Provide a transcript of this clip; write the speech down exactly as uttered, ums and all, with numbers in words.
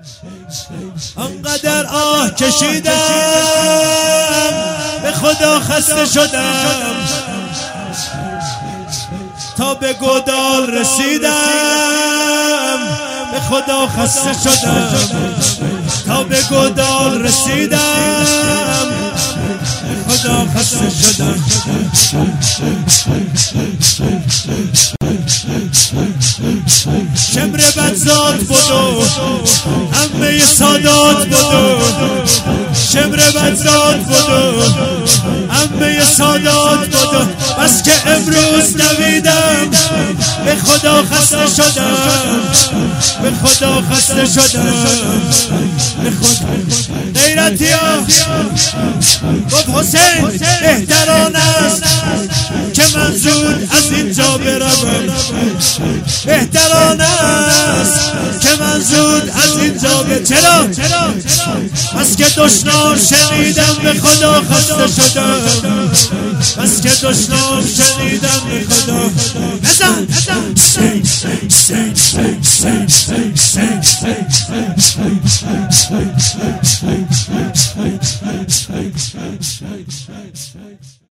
انقدر آه کشیدم به خدا خسته شدم تا به گودال رسیدم به خدا خسته شدم تا به گودال رسیدم به خدا خسته شدم شمر بدزاد بودو همه سادات بودو شمر بدزاد بودو همه سادات بودو بس که امروز دویدم به خدا خسته شدم به خدا خسته شدم به خدا غیرتی ها گفت حسین بهتران است که من زود از اینجا بروم بهتران است که من زود از اینجا بروم چرا؟ بس که دشنام شنیدم به خدا خسته شدم بس که دشنام شنیدم به خدا بزن سین سین سین سین سین سین سین سین سین